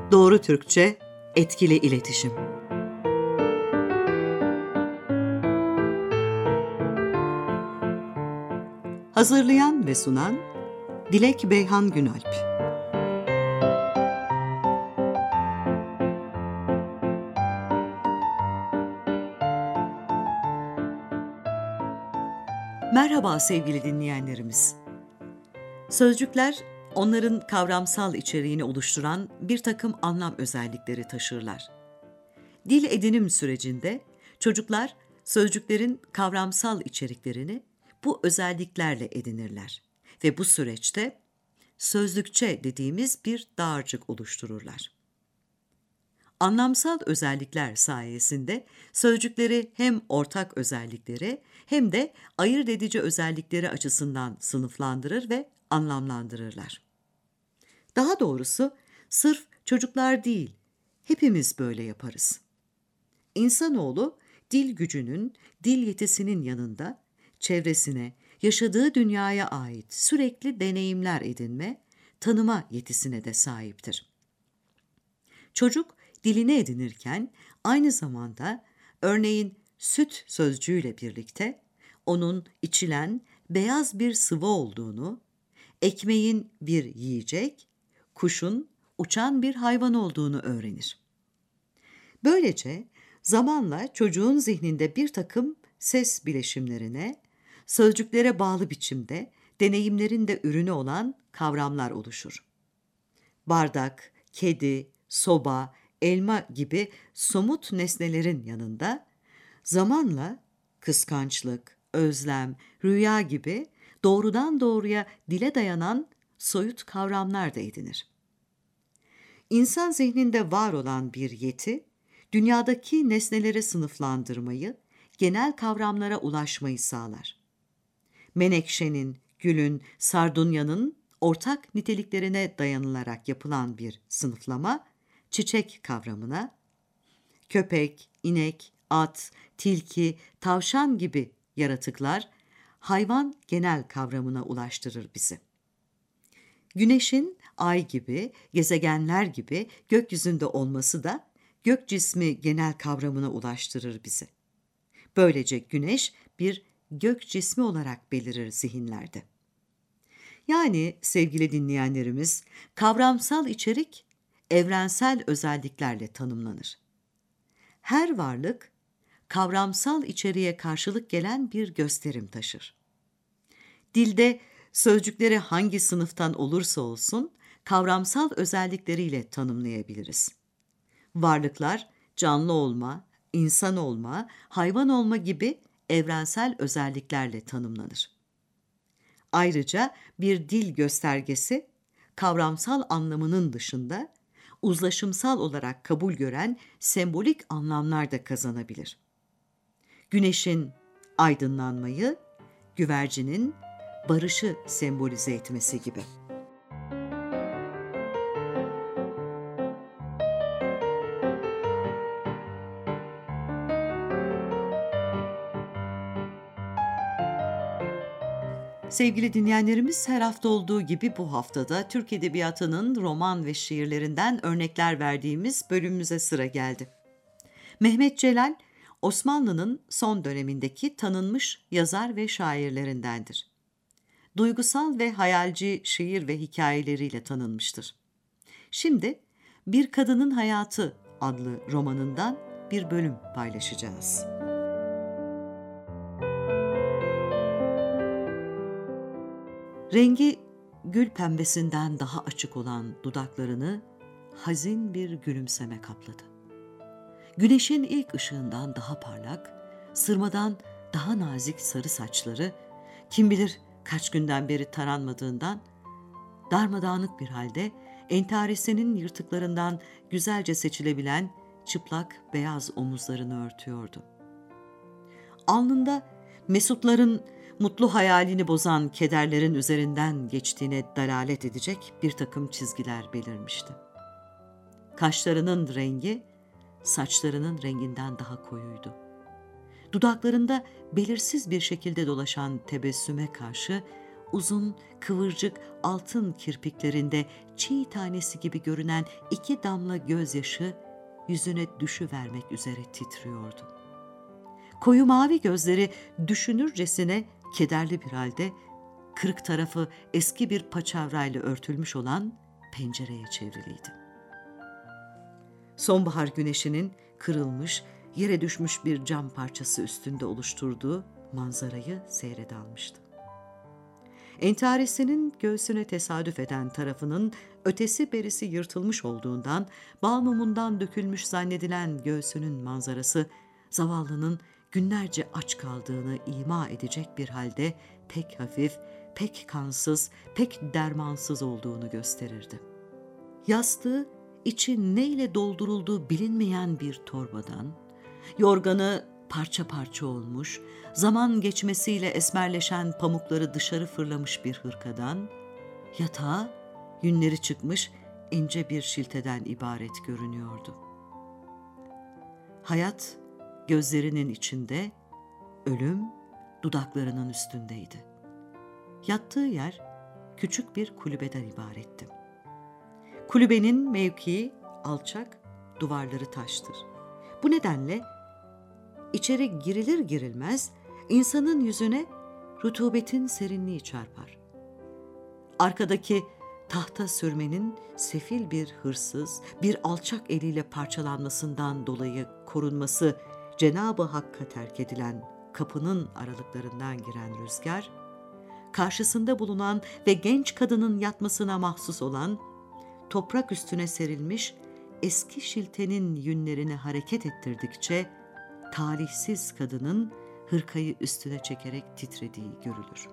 Doğru Türkçe, etkili iletişim. Hazırlayan ve sunan Dilek Beyhan Günalp. Merhaba sevgili dinleyenlerimiz. Sözcükler, onların kavramsal içeriğini oluşturan bir takım anlam özellikleri taşırlar. Dil edinim sürecinde çocuklar sözcüklerin kavramsal içeriklerini bu özelliklerle edinirler ve bu süreçte sözlükçe dediğimiz bir dağarcık oluştururlar. Anlamsal özellikler sayesinde sözcükleri hem ortak özellikleri hem de ayırt edici özellikleri açısından sınıflandırır ve anlamlandırırlar. Daha doğrusu sırf çocuklar değil, hepimiz böyle yaparız. İnsanoğlu dil gücünün, dil yetisinin yanında çevresine, yaşadığı dünyaya ait sürekli deneyimler edinme, tanıma yetisine de sahiptir. Çocuk dilini edinirken aynı zamanda örneğin süt sözcüğüyle birlikte onun içilen beyaz bir sıvı olduğunu, ekmeğin bir yiyecek, kuşun uçan bir hayvan olduğunu öğrenir. Böylece zamanla çocuğun zihninde bir takım ses bileşimlerine, sözcüklere bağlı biçimde deneyimlerin de ürünü olan kavramlar oluşur. Bardak, kedi, soba, elma gibi somut nesnelerin yanında zamanla kıskançlık, özlem, rüya gibi doğrudan doğruya dile dayanan soyut kavramlar da edinir. İnsan zihninde var olan bir yeti, dünyadaki nesneleri sınıflandırmayı, genel kavramlara ulaşmayı sağlar. Menekşenin, gülün, sardunyanın ortak niteliklerine dayanılarak yapılan bir sınıflama, çiçek kavramına, köpek, inek, at, tilki, tavşan gibi yaratıklar, hayvan genel kavramına ulaştırır bizi. Güneşin ay gibi, gezegenler gibi gökyüzünde olması da gök cismi genel kavramına ulaştırır bizi. Böylece güneş bir gök cismi olarak belirir zihinlerde. Yani sevgili dinleyenlerimiz, kavramsal içerik evrensel özelliklerle tanımlanır. Her varlık kavramsal içeriğe karşılık gelen bir gösterim taşır. Dilde sözcükleri hangi sınıftan olursa olsun kavramsal özellikleriyle tanımlayabiliriz. Varlıklar canlı olma, insan olma, hayvan olma gibi evrensel özelliklerle tanımlanır. Ayrıca bir dil göstergesi kavramsal anlamının dışında uzlaşımsal olarak kabul gören sembolik anlamlar da kazanabilir. Güneşin aydınlanmayı, güvercinin barışı sembolize etmesi gibi. Sevgili dinleyenlerimiz, her hafta olduğu gibi bu haftada Türk Edebiyatı'nın roman ve şiirlerinden örnekler verdiğimiz bölümümüze sıra geldi. Mehmet Celal, Osmanlı'nın son dönemindeki tanınmış yazar ve şairlerindendir. Duygusal ve hayalci şiir ve hikayeleriyle tanınmıştır. Şimdi Bir Kadının Hayatı adlı romanından bir bölüm paylaşacağız. Rengi gül pembesinden daha açık olan dudaklarını hazin bir gülümseme kapladı. Güneşin ilk ışığından daha parlak, sırmadan daha nazik sarı saçları, kim bilir kaç günden beri taranmadığından, darmadağınık bir halde entaresinin yırtıklarından güzelce seçilebilen çıplak beyaz omuzlarını örtüyordu. Alnında mesutların mutlu hayalini bozan kederlerin üzerinden geçtiğine dalalet edecek bir takım çizgiler belirmişti. Kaşlarının rengi saçlarının renginden daha koyuydu. Dudaklarında belirsiz bir şekilde dolaşan tebessüme karşı uzun, kıvırcık altın kirpiklerinde çiğ tanesi gibi görünen 2 damla gözyaşı yüzüne düşüvermek üzere titriyordu. Koyu mavi gözleri düşünürcesine kederli bir halde kırık tarafı eski bir paçavrayla örtülmüş olan pencereye çevriliydi. Sonbahar güneşinin kırılmış, yere düşmüş bir cam parçası üstünde oluşturduğu manzarayı seyredalmıştı. Entaresinin göğsüne tesadüf eden tarafının ötesi berisi yırtılmış olduğundan bal mumundan dökülmüş zannedilen göğsünün manzarası zavallının günlerce aç kaldığını ima edecek bir halde pek hafif, pek kansız, pek dermansız olduğunu gösterirdi. Yastığı içi neyle doldurulduğu bilinmeyen bir torbadan, yorganı parça parça olmuş, zaman geçmesiyle esmerleşen pamukları dışarı fırlamış bir hırkadan, yatağı yünleri çıkmış ince bir şilteden ibaret görünüyordu. Hayat gözlerinin içinde, ölüm dudaklarının üstündeydi. Yattığı yer küçük bir kulübeden ibaretti. Kulübenin mevkii alçak, duvarları taştır. Bu nedenle içeri girilir girilmez insanın yüzüne rutubetin serinliği çarpar. Arkadaki tahta sürmenin sefil bir hırsız, bir alçak eliyle parçalanmasından dolayı korunması Cenab-ı Hakk'a terk edilen kapının aralıklarından giren rüzgar, karşısında bulunan ve genç kadının yatmasına mahsus olan toprak üstüne serilmiş eski şiltenin yünlerini hareket ettirdikçe talihsiz kadının hırkayı üstüne çekerek titrediği görülür.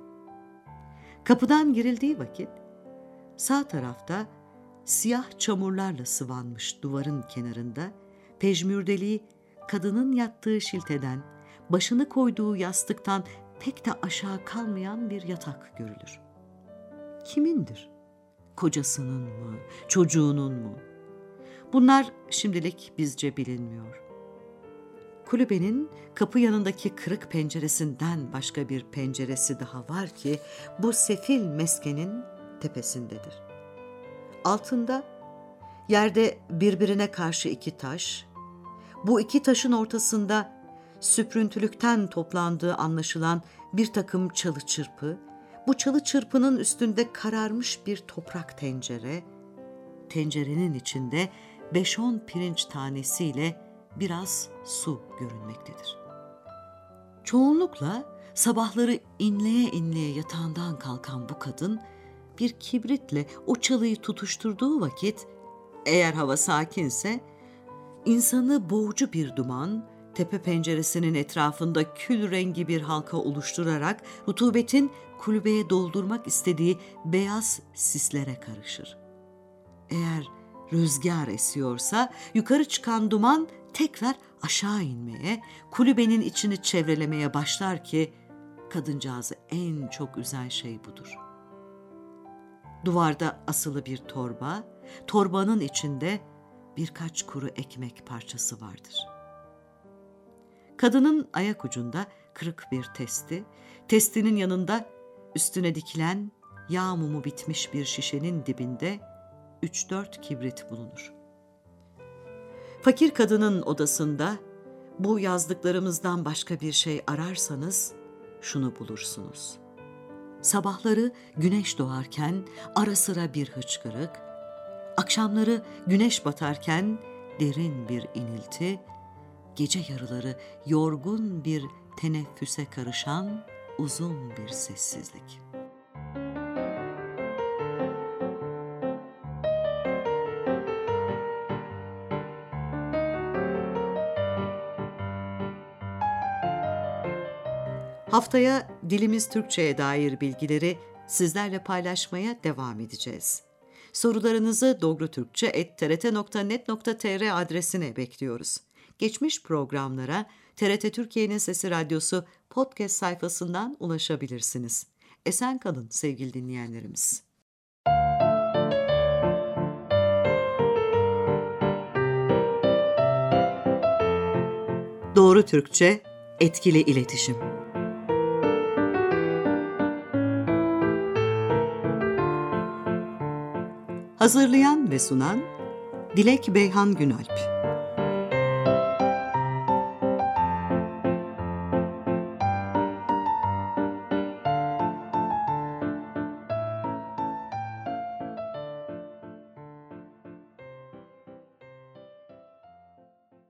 Kapıdan girildiği vakit sağ tarafta siyah çamurlarla sıvanmış duvarın kenarında pejmürdeliği kadının yattığı şilteden, başını koyduğu yastıktan pek de aşağı kalmayan bir yatak görülür. Kimindir? Kocasının mı, çocuğunun mu? Bunlar şimdilik bizce bilinmiyor. Kulübenin kapı yanındaki kırık penceresinden başka bir penceresi daha var ki bu sefil meskenin tepesindedir. Altında yerde birbirine karşı 2 taş, bu 2 taşın ortasında süprüntülükten toplandığı anlaşılan bir takım çalı çırpı, bu çalı çırpının üstünde kararmış bir toprak tencere, tencerenin içinde 5-10 pirinç tanesiyle biraz su görünmektedir. Çoğunlukla sabahları inleye inleye yatağından kalkan bu kadın bir kibritle o çalıyı tutuşturduğu vakit, eğer hava sakinse, insanı boğucu bir duman, tepe penceresinin etrafında kül rengi bir halka oluşturarak rutubetin kulübeye doldurmak istediği beyaz sislere karışır. Eğer rüzgar esiyorsa yukarı çıkan duman tekrar aşağı inmeye, kulübenin içini çevrelemeye başlar ki kadıncağızı en çok üzen şey budur. Duvarda asılı bir torba, torbanın içinde birkaç kuru ekmek parçası vardır. Kadının ayak ucunda kırık bir testi, testinin yanında üstüne dikilen yağ mumu bitmiş bir şişenin dibinde 3-4 kibrit bulunur. Fakir kadının odasında bu yazdıklarımızdan başka bir şey ararsanız şunu bulursunuz. Sabahları güneş doğarken ara sıra bir hıçkırık, akşamları güneş batarken derin bir inilti, gece yarıları yorgun bir teneffüse karışan uzun bir sessizlik. Haftaya dilimiz Türkçe'ye dair bilgileri sizlerle paylaşmaya devam edeceğiz. Sorularınızı dogrutürkçe@trt.net.tr adresine bekliyoruz. Geçmiş programlara TRT Türkiye'nin Sesi Radyosu podcast sayfasından ulaşabilirsiniz. Esen kalın sevgili dinleyenlerimiz. Doğru Türkçe, etkili iletişim. Hazırlayan ve sunan Dilek Beyhan Günalp.